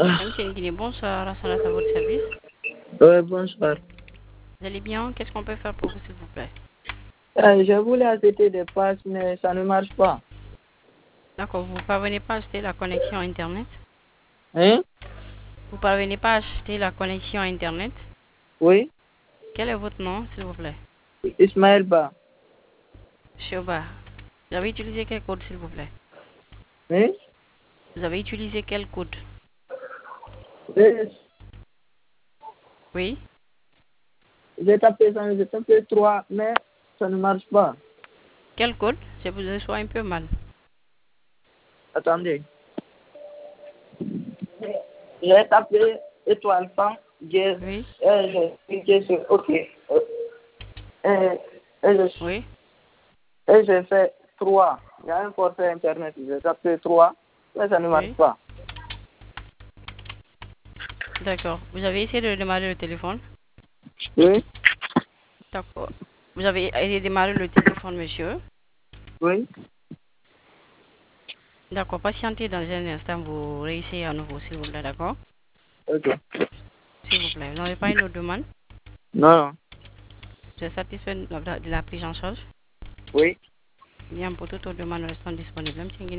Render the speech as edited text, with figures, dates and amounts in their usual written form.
Monsieur Nguyen, bonsoir, Rassalat à votre service. Bonsoir. Vous allez bien? Qu'est-ce qu'on peut faire pour vous, s'il vous plaît? Je voulais acheter des passes, mais ça ne marche pas. D'accord, vous ne parvenez pas à acheter la connexion Internet? Hein? Vous ne parvenez pas à acheter la connexion Internet? Oui? Quel est votre nom, s'il vous plaît? Ismaël Ba. Shoba. Vous avez utilisé quel code, s'il vous plaît? Hein? Vous avez utilisé quel code? Et Oui? J'ai tapé ça, j'ai tapé 3, mais ça ne marche pas. Quel code? Je vous reçois un peu mal. Attendez. J'ai tapé étoile 100, Oui? j'ai cliqué sur OK. Et Oui? j'ai fait 3. Il y a un forfait Internet. J'ai tapé 3, mais ça ne marche Oui? pas. D'accord. Vous avez essayé de démarrer le téléphone? Oui? D'accord. Vous avez essayé de démarrer le téléphone, monsieur? Oui? D'accord. Patientez dans un instant, vous réessayez à nouveau, s'il vous plaît, d'accord? OK. S'il vous plaît. Vous n'avez pas une autre demande? Non. Vous êtes satisfait de la prise en charge? Oui? Bien, pour toute autre demande restant disponible. Monsieur Nguyen,